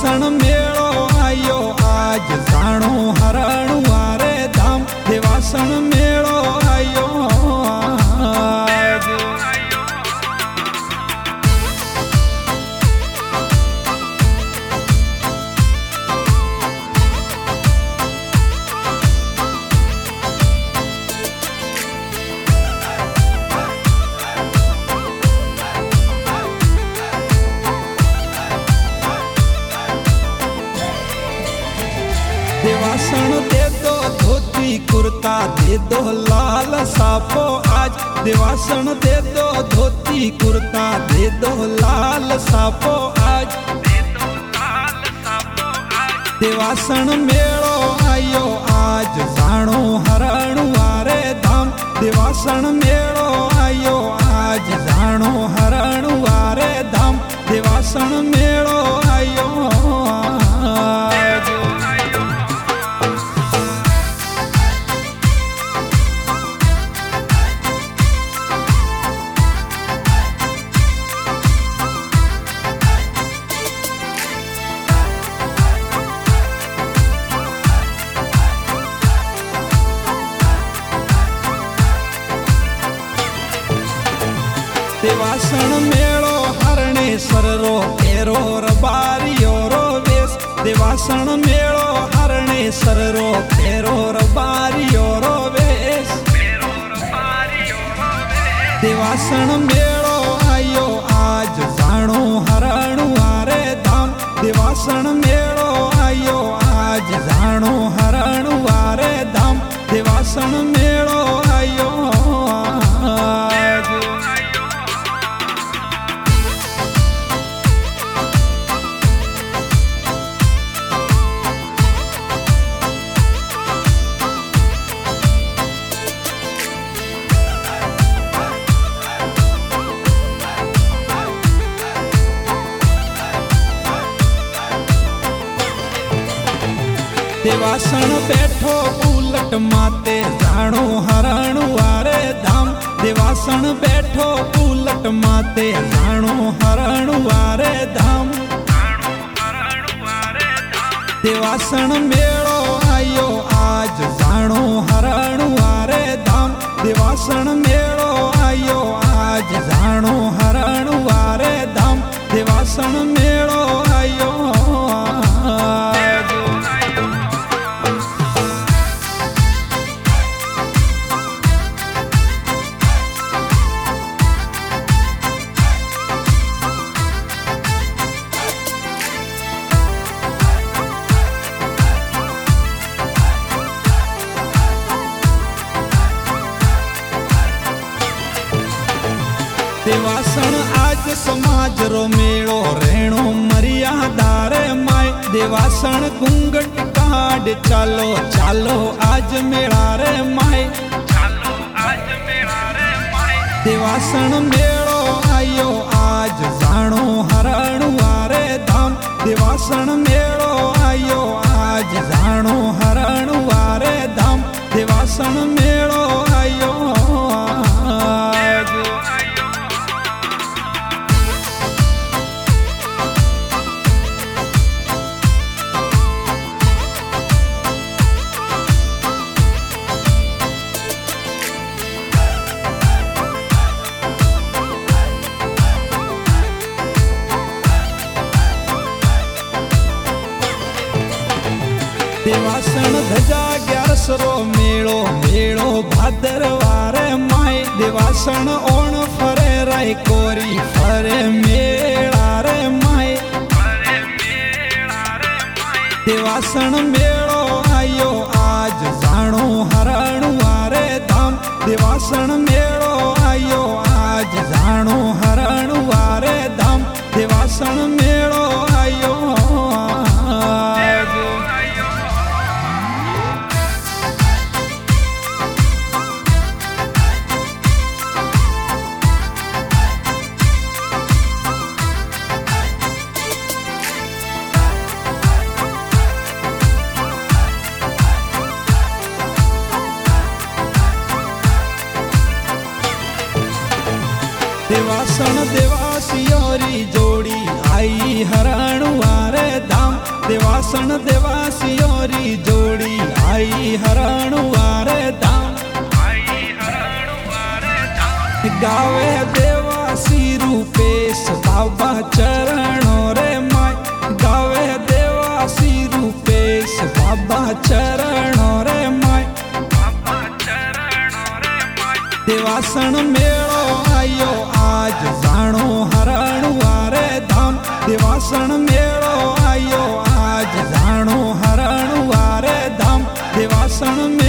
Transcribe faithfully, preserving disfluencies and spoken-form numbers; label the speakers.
Speaker 1: देवासण मेळो आयो आज जाणो हरणु वारे धाम देवासण मेळो आयो आज। देवासण दे दो धोती कुर्ता दे दो लाल साफो आज देवासण दे दो धोती कुर्ता दे दो लाल साफो आज देवासण मेळो आयो आज जाणो हरणु वारे धाम देवासण मेळो आयो आज जाणो हरणु वारे धाम देवासण मेळो आयो आज। देवासण मेळो हरणेश्वर रो फेरो रबारियो रो वेश देवासण मेळो हरणेश्वर रो फेरो रबारियो रो वेश देवासण मेळो आयो आज जाणो हरणु वारे धाम देवासण मेळो आयो आज जाणो हरणु वारे धाम देवासण मेळो आयो आज। देवासण बैठो उलट माते जाणो हरणु वारे धाम देवासण बैठो उलट माते जाणो हरणु वारे धाम देवासण मेळो आयो आज जाणो हरणु वारे धाम देवासण मेळो आयो आज जाणो हरणु वारे धाम देवासण मेळो आयो आज। देवासण आज समाज रो मेळो रेणो मर्यादा रे माय देवासण घूंघट काढ चालो चालो आज मेळा रे माय देवासण मेळो आयो आज जाणो हरणु वारे धाम देवासण मेळो आयो आज जाणो हरणु वारे धाम देवासण मेळो आयो आज। देवासण धजा ग्यारस रो मेळो मेळो भादरवारे माय देवासण ओण फरे राय कोरी फरे मेळा रे माय देवासण मेळो आयो आज जाणो हरणु वारे धाम देवासण मेळो आयो आज जाणो हरणु वारे धाम देवासण मेळो आयो आज। देवासण देवासियोरी जोड़ी आई हरणु वारे धाम देवासन देवासियोरी जोड़ी आई हरणुआरे धाम गावे देवासी रूपेश बाबा चरणों रे माय गावे देवासी रूपेश बाबा चरणों रे माय देवासन मेड़ो आयो आज जानो हरणुआरे धाम देवासन मेड़ो आयो आज जानो हरणुआरे धाम देवासन